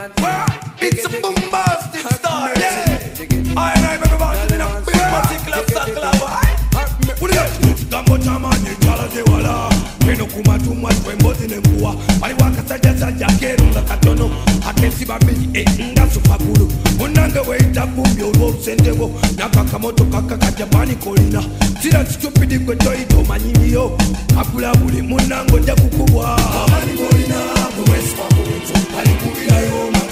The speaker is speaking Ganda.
It's a bombastic start, yeah. I ain't everybody in a big particular circle of what is it? Gambo chamani chala de wala. Peno kuma tumwa twembozi nembuwa. Mali waka saja kerunga katono. Akensi babili nga supabulu. Munanga weita bumbi olo sendewo. Naka kamoto kaka Japani kolina. Sina stupidi kwe toito manyimiyo. Akula buli munango jakukubwa. Mani kolina, mwesi pakuwetu. Mali kubila yo